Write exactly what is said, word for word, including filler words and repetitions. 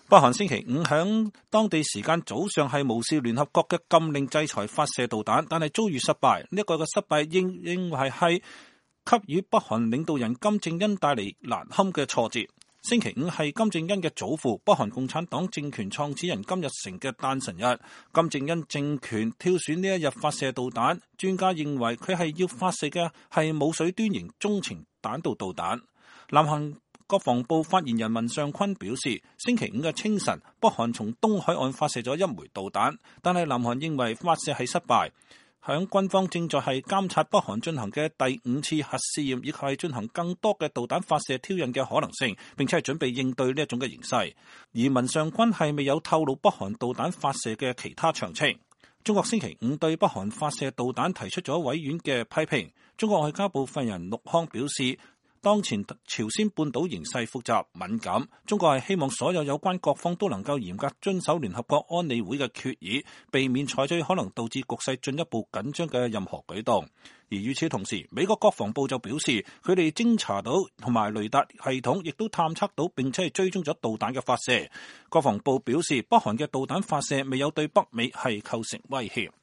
北韓星期五響當地時間早上係無視聯合國嘅禁令制裁發射導彈，但係遭遇失敗。呢、這、一個嘅失敗應認為係給予北韓領導人金正恩帶嚟難堪嘅挫折。星期五係金正恩嘅祖父北韓共產黨政權創始人金日成嘅誕辰日。金正恩政權挑選呢一日發射導彈，專家認為佢係要發射嘅係冇水端型中程彈道導彈。南韓國防部發言人文尚昆表示，星期五嘅清晨，北韓從東海岸發射咗一枚導彈，但係南韓認為發射係失敗。響軍方正在係監察北韓進行嘅第五次核試驗，以及係進行更多嘅導彈發射挑釁嘅可能性，並且係準備應對呢一種嘅形勢。而文尚昆係未有透露北韓導彈發射嘅其他詳情。中國星期五對北韓發射導彈提出咗委婉嘅批評。中國外交部發言人陸康表示，當前朝鮮半島形勢複雜敏感，中國係希望所有有關各方都能夠嚴格遵守聯合國安理會嘅決議，避免採取可能導致局勢進一步緊張嘅任何舉動。而與此同時，美國國防部就表示，佢哋偵查到同埋雷達系統亦都探測到並且係追蹤咗導彈嘅發射。國防部表示，北韓嘅導彈發射未有對北美係構成威脅。